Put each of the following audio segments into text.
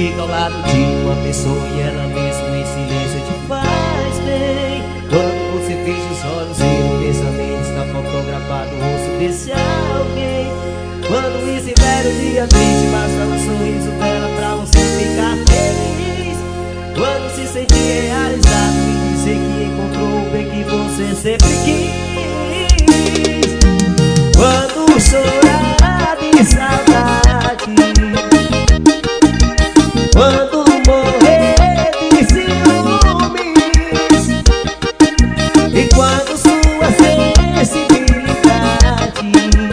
fica ao lado de uma pessoa e ela mesmo em silêncio te faz bem. Quando você fecha os olhos e no pensamento está fotografado o rosto desse alguém. Quando estiver um dia triste, basta um sorriso dela pra você ficar feliz. Quando se sentir realizado e dizer que encontrou o bem que você sempre quis. Quando chorar de saudade, quando morrer de ciúmes, e quando sua sensibilidade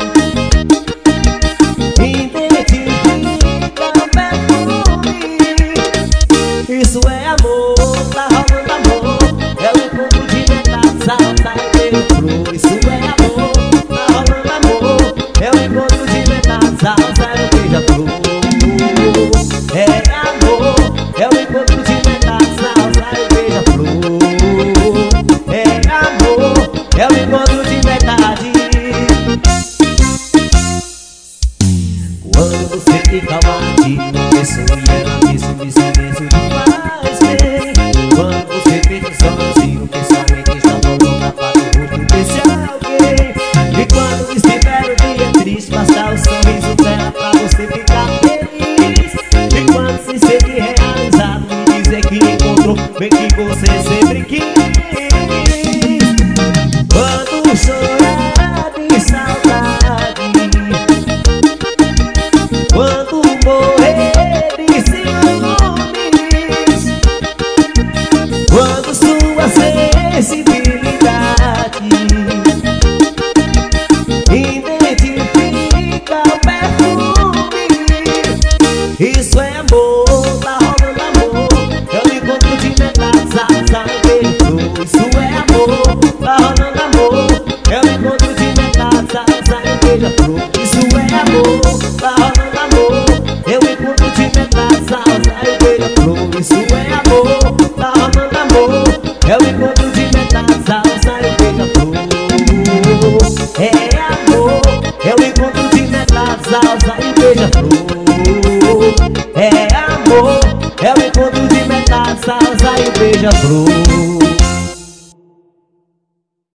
identifica o perfume. Isso é amor, tá rolando amor. É o encontro de metades, salsa e beija-flor. Isso é amor, tá rolando amor. É o encontro de metades, salsa e beija-flor. É amor, é o encontro de metades, salsa e beija-flor. É amor, é o encontro de metades. Quando você fica ao lado de uma pessoa e ela mesmo em silêncio te faz bem. Quando você fecha os olhos e o pensamento está fotografado o rosto desse alguém. E quando estiver um dia triste, basta o sorriso dela pra você ficar feliz. E quando se sentir realizado e dizer que encontrou bem que você sempre quis. Quando chorar de saudade, quando morrer de ciúmes, quando sua sensibilidade identifica o perfume. Isso é amor, tá rolando amor. É o encontro de metades, salsa e beija-flor. Isso é amor, tá rolando amor. É o encontro de metades, salsa e beija-flor. Isso é amor, tá rolando amor. É o encontro de metades, salsa e beija-flor. Isso é amor, tá rolando amor. É o encontro de metades, salsa e beija-flor. É amor, é o encontro de metades, salsa e beija-flor. É amor, é o encontro de metades, salsa e beija-flor.